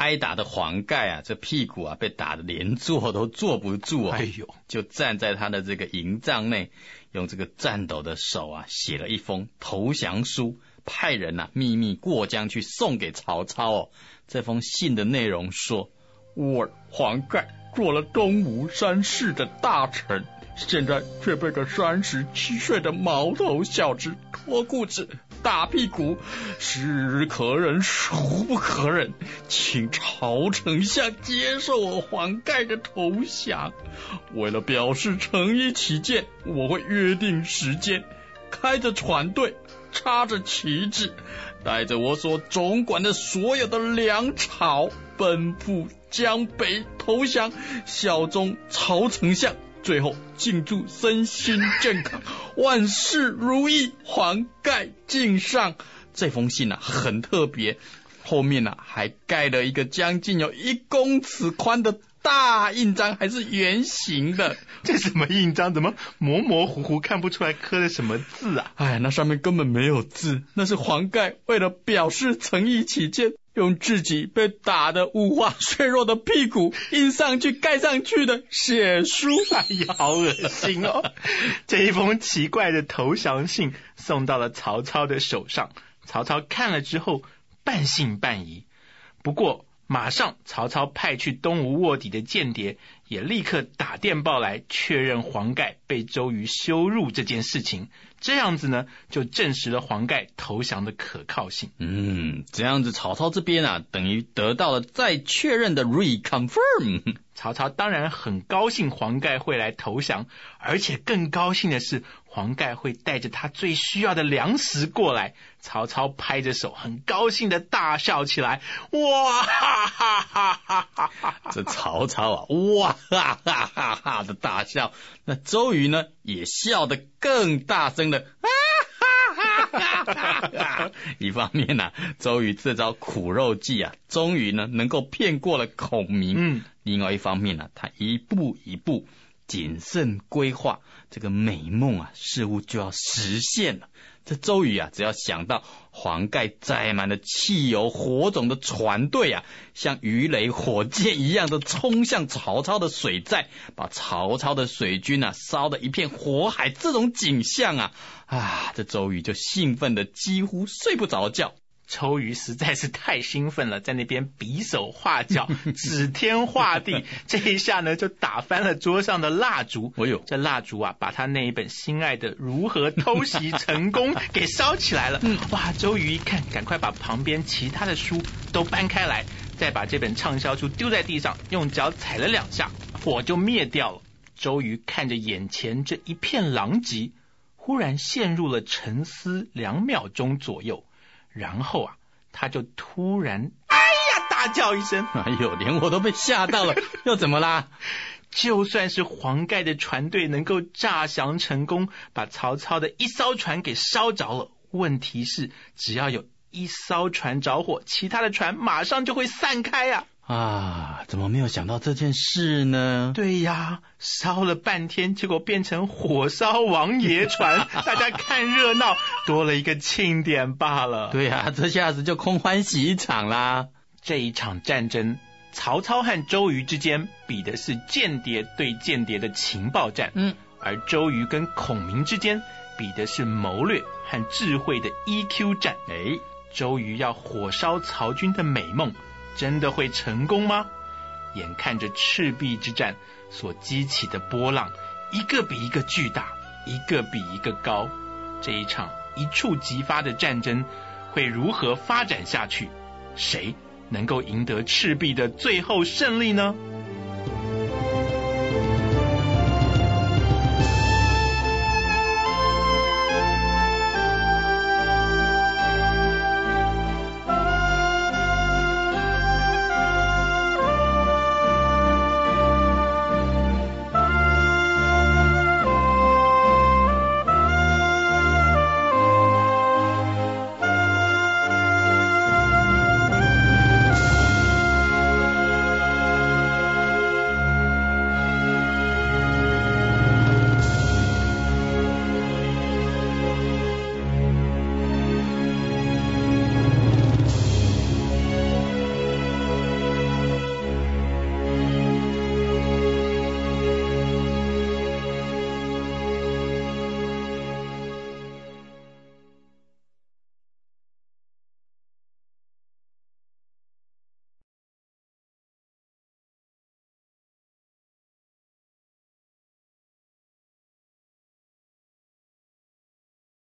挨打的黄盖啊，这屁股啊被打得连坐都坐不住啊！ 哎呦， 就站在他的这个营帐内，用这个颤抖的手啊写了一封投降书，派人啊秘密过江去送给曹操哦。这封信的内容说：我黄盖做了东吴3世的大臣，现在却被个37岁的毛头小子脱裤子大屁股，是可忍孰不可忍，请曹丞相接受我黄盖的投降。为了表示诚意起见，我会约定时间，开着船队，插着旗帜，带着我所总管的所有的粮草，奔赴江北投降，效忠曹丞相，最后敬祝身心健康，万事如意，黄盖敬上。这封信啊很特别，后面啊还盖了一个将近有1公尺宽的大印章，还是圆形的。 这什么印章？怎么模模糊糊看不出来刻的什么字啊？ 哎，那上面根本没有字，那是黄盖为了表示诚意起见，用自己被打得五花碎肉的屁股印上去盖上去的血书。 哎呀，好恶心哦！这一封奇怪的投降信送到了曹操的手上，曹操看了之后半信半疑。不过马上曹操派去东吴卧底的间谍也立刻打电报来确认黄盖被周瑜羞辱这件事情，这样子呢就证实了黄盖投降的可靠性。 这样子曹操这边啊等于得到了再确认的 reconfirm。 曹操当然很高兴黄盖会来投降，而且更高兴的是黄盖会带着他最需要的粮食过来。曹操拍着手很高兴的大笑起来，哇哈哈哈哈哈哈！ 这曹操啊哇哈哈哈哈的大笑，那周瑜呢也笑得更大声的一方面啊周瑜这招苦肉计啊终于呢能够骗过了孔明，另外一方面啊他一步一步谨慎规划，这个美梦啊似乎就要实现了。这周瑜啊只要想到黄盖载满了汽油火种的船队啊像鱼雷火箭一样的冲向曹操的水寨，把曹操的水军啊烧得一片火海，这种景象啊这周瑜就兴奋的几乎睡不着觉。 周瑜实在是太兴奋了，在那边比手画脚指天画地，这一下呢就打翻了桌上的蜡烛。这蜡烛啊把他那一本心爱的如何偷袭成功给烧起来了。哇，周瑜一看赶快把旁边其他的书都搬开来，再把这本畅销书丢在地上，用脚踩了2下，火就灭掉了。周瑜看着眼前这一片狼藉，忽然陷入了沉思2秒钟左右，然后他就突然哎呀大叫一声， 哎呦，连我都被吓到了。又怎么啦？ 就算是黄盖的船队能够诈降成功，把曹操的1艘船给烧着了，问题是只要有1艘船着火，其他的船马上就会散开怎么没有想到这件事呢？ 对呀，烧了半天，结果变成火烧王爷船大家看热闹，多了一个庆典罢了。 对啊，这下子就空欢喜一场啦。 这一场战争，曹操和周瑜之间比的是间谍对间谍的情报战，而周瑜跟孔明之间比的是谋略和智慧的 EQ 战。周瑜要火烧曹军的美梦真的会成功吗？眼看着赤壁之战所激起的波浪一个比一个巨大，一个比一个高，这一场一触即发的战争会如何发展下去？谁能够赢得赤壁的最后胜利呢？